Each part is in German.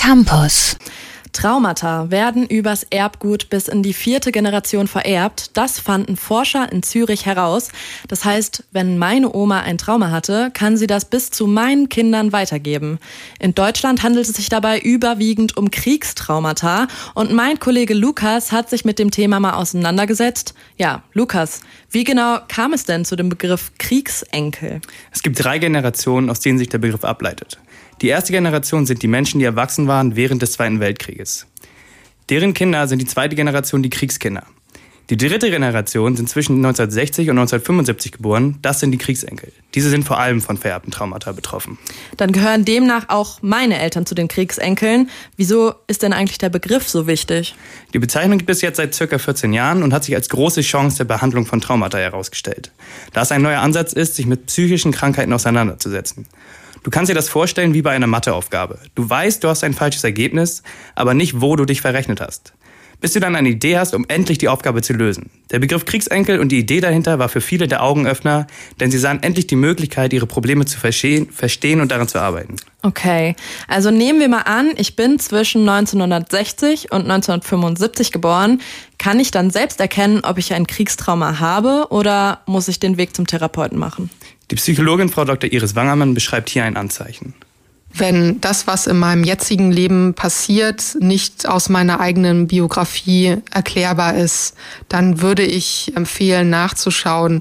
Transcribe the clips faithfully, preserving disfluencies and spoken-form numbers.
Campus. Traumata werden übers Erbgut bis in die vierte Generation vererbt. Das fanden Forscher in Zürich heraus. Das heißt, wenn meine Oma ein Trauma hatte, kann sie das bis zu meinen Kindern weitergeben. In Deutschland handelt es sich dabei überwiegend um Kriegstraumata. Und mein Kollege Lukas hat sich mit dem Thema mal auseinandergesetzt. Ja, Lukas, wie genau kam es denn zu dem Begriff Kriegsenkel? Es gibt drei Generationen, aus denen sich der Begriff ableitet. Die erste Generation sind die Menschen, die erwachsen waren während des Zweiten Weltkrieges. Deren Kinder sind die zweite Generation, die Kriegskinder. Die dritte Generation sind zwischen neunzehnhundertsechzig und neunzehnhundertfünfundsiebzig geboren. Das sind die Kriegsenkel. Diese sind vor allem von vererbten Traumata betroffen. Dann gehören demnach auch meine Eltern zu den Kriegsenkeln. Wieso ist denn eigentlich der Begriff so wichtig? Die Bezeichnung gibt es jetzt seit circa vierzehn Jahren und hat sich als große Chance der Behandlung von Traumata herausgestellt. Da es ein neuer Ansatz ist, sich mit psychischen Krankheiten auseinanderzusetzen. Du kannst dir das vorstellen wie bei einer Matheaufgabe. Du weißt, du hast ein falsches Ergebnis, aber nicht, wo du dich verrechnet hast. Bis du dann eine Idee hast, um endlich die Aufgabe zu lösen. Der Begriff Kriegsenkel und die Idee dahinter war für viele der Augenöffner, denn sie sahen endlich die Möglichkeit, ihre Probleme zu verstehen, verstehen und daran zu arbeiten. Okay, also nehmen wir mal an, ich bin zwischen neunzehnhundertsechzig und neunzehnhundertfünfundsiebzig geboren. Kann ich dann selbst erkennen, ob ich ein Kriegstrauma habe oder muss ich den Weg zum Therapeuten machen? Die Psychologin Frau Doktor Iris Wangermann beschreibt hier ein Anzeichen. Wenn das, was in meinem jetzigen Leben passiert, nicht aus meiner eigenen Biografie erklärbar ist, dann würde ich empfehlen, nachzuschauen,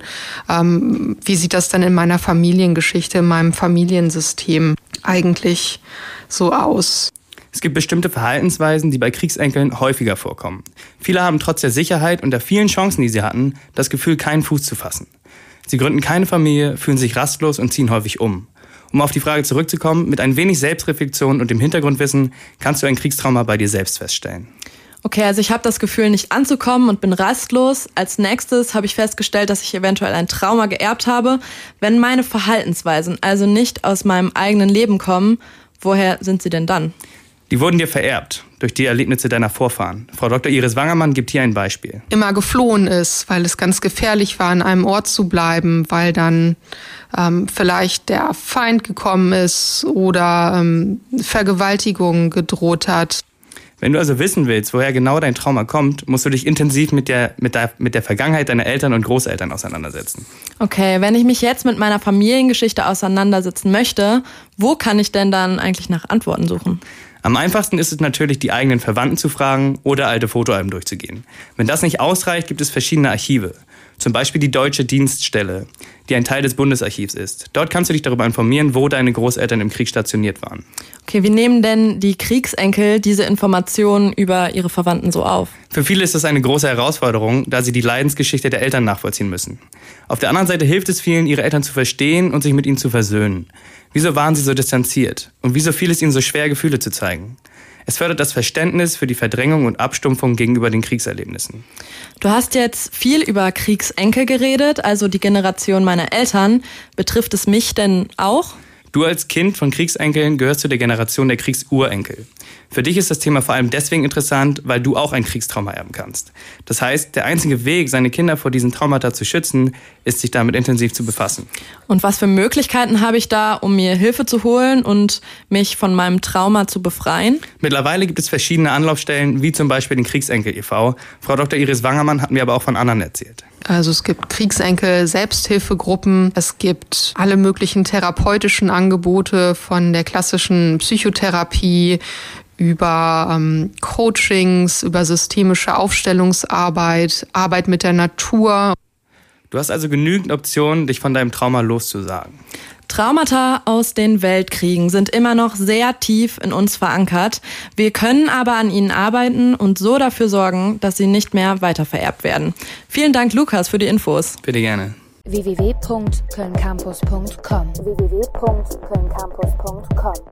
ähm, wie sieht das denn in meiner Familiengeschichte, in meinem Familiensystem eigentlich so aus. Es gibt bestimmte Verhaltensweisen, die bei Kriegsenkeln häufiger vorkommen. Viele haben trotz der Sicherheit und der vielen Chancen, die sie hatten, das Gefühl, keinen Fuß zu fassen. Sie gründen keine Familie, fühlen sich rastlos und ziehen häufig um. Um auf die Frage zurückzukommen, mit ein wenig Selbstreflexion und dem Hintergrundwissen kannst du ein Kriegstrauma bei dir selbst feststellen. Okay, also ich habe das Gefühl, nicht anzukommen und bin rastlos. Als nächstes habe ich festgestellt, dass ich eventuell ein Trauma geerbt habe. Wenn meine Verhaltensweisen also nicht aus meinem eigenen Leben kommen, woher sind sie denn dann? Die wurden dir vererbt durch die Erlebnisse deiner Vorfahren. Frau Doktor Iris Wangermann gibt hier ein Beispiel. Immer geflohen ist, weil es ganz gefährlich war, an einem Ort zu bleiben, weil dann ähm, vielleicht der Feind gekommen ist oder ähm, Vergewaltigung gedroht hat. Wenn du also wissen willst, woher genau dein Trauma kommt, musst du dich intensiv mit der, mit der, mit der Vergangenheit deiner Eltern und Großeltern auseinandersetzen. Okay, wenn ich mich jetzt mit meiner Familiengeschichte auseinandersetzen möchte, wo kann ich denn dann eigentlich nach Antworten suchen? Am einfachsten ist es natürlich, die eigenen Verwandten zu fragen oder alte Fotoalben durchzugehen. Wenn das nicht ausreicht, gibt es verschiedene Archive. Zum Beispiel die Deutsche Dienststelle, die ein Teil des Bundesarchivs ist. Dort kannst du dich darüber informieren, wo deine Großeltern im Krieg stationiert waren. Okay, wie nehmen denn die Kriegsenkel diese Informationen über ihre Verwandten so auf? Für viele ist das eine große Herausforderung, da sie die Leidensgeschichte der Eltern nachvollziehen müssen. Auf der anderen Seite hilft es vielen, ihre Eltern zu verstehen und sich mit ihnen zu versöhnen. Wieso waren sie so distanziert? Und wieso fiel es ihnen so schwer, Gefühle zu zeigen? Es fördert das Verständnis für die Verdrängung und Abstumpfung gegenüber den Kriegserlebnissen. Du hast jetzt viel über Kriegsenkel geredet, also die Generation meiner Eltern. Betrifft es mich denn auch? Du als Kind von Kriegsenkeln gehörst zu der Generation der Kriegsurenkel. Für dich ist das Thema vor allem deswegen interessant, weil du auch ein Kriegstrauma erben kannst. Das heißt, der einzige Weg, seine Kinder vor diesen Traumata zu schützen, ist, sich damit intensiv zu befassen. Und was für Möglichkeiten habe ich da, um mir Hilfe zu holen und mich von meinem Trauma zu befreien? Mittlerweile gibt es verschiedene Anlaufstellen, wie zum Beispiel den Kriegsenkel e V Frau Doktor Iris Wangermann hat mir aber auch von anderen erzählt. Also es gibt Kriegsenkel-Selbsthilfegruppen, es gibt alle möglichen therapeutischen Angebote von der klassischen Psychotherapie über ähm, Coachings, über systemische Aufstellungsarbeit, Arbeit mit der Natur. Du hast also genügend Optionen, dich von deinem Trauma loszusagen. Traumata aus den Weltkriegen sind immer noch sehr tief in uns verankert. Wir können aber an ihnen arbeiten und so dafür sorgen, dass sie nicht mehr weitervererbt werden. Vielen Dank, Lukas, für die Infos. Bitte gerne. w w w punkt köln campus punkt com w w w punkt köln campus punkt com